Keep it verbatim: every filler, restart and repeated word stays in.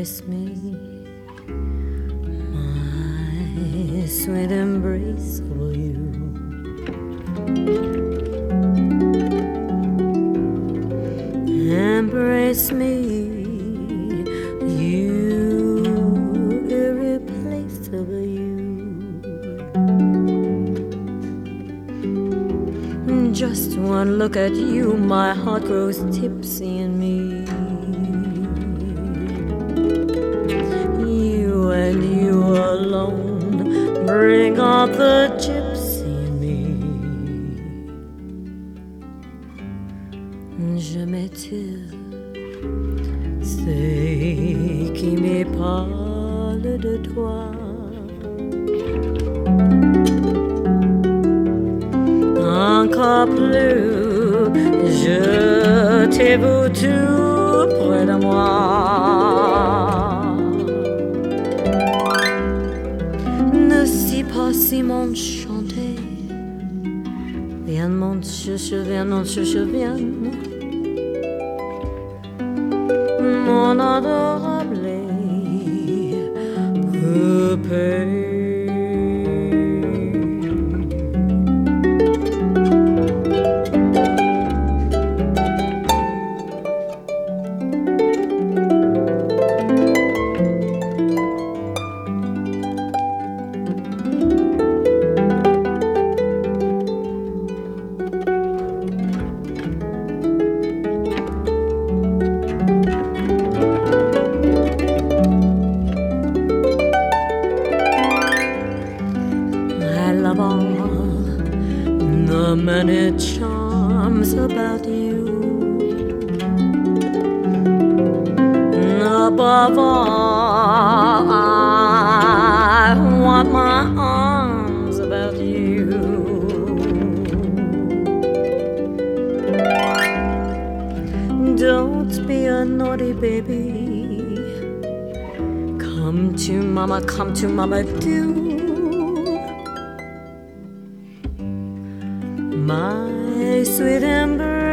embrace me, my sweet embrace for you. Embrace me, you irreplaceable you. Just one look at you, my heart grows tipsy in me. You and you alone bring out the gypsy in me. Je m'étire, c'est qui me parle de toi. Encore plus, je t'ai vu tout près de moi. Ne si pas si mon chanter, viens mon chouchou, viens mon chouchou, viens mon adorable poupée. The many charms about you. Above all, I want my arms about you. Don't be a naughty baby. Come to mama, come to mama, do. My sweet embrace.